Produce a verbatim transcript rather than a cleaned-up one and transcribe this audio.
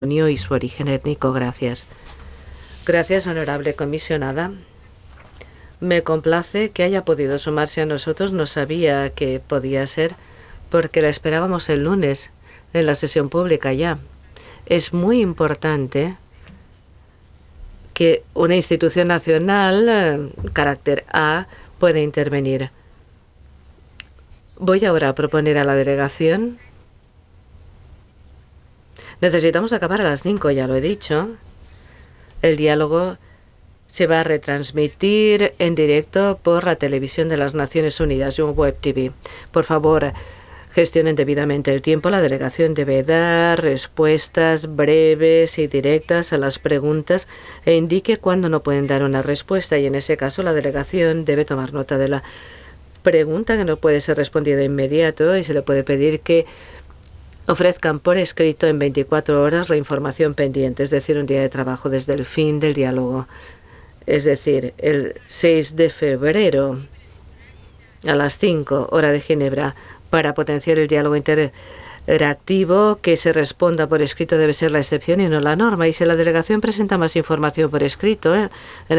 y su origen étnico. Gracias. Gracias, honorable comisionada. Me complace que haya podido sumarse a nosotros. No sabía que podía ser porque la esperábamos el lunes en la sesión pública ya. Es muy importante que una institución nacional, eh, carácter A, pueda intervenir. Voy ahora a proponer a la delegación. Necesitamos acabar a las cinco, ya lo he dicho. El diálogo se va a retransmitir en directo por la televisión de las Naciones Unidas y un web T V. Por favor, gestionen debidamente el tiempo. La delegación debe dar respuestas breves y directas a las preguntas e indique cuándo no pueden dar una respuesta, y en ese caso la delegación debe tomar nota de la pregunta que no puede ser respondida de inmediato y se le puede pedir que ofrezcan por escrito en veinticuatro horas la información pendiente, es decir, un día de trabajo desde el fin del diálogo. Es decir, el seis de febrero a las cinco, hora de Ginebra, para potenciar el diálogo interactivo. Que se responda por escrito debe ser la excepción y no la norma. Y si la delegación presenta más información por escrito, ¿eh? en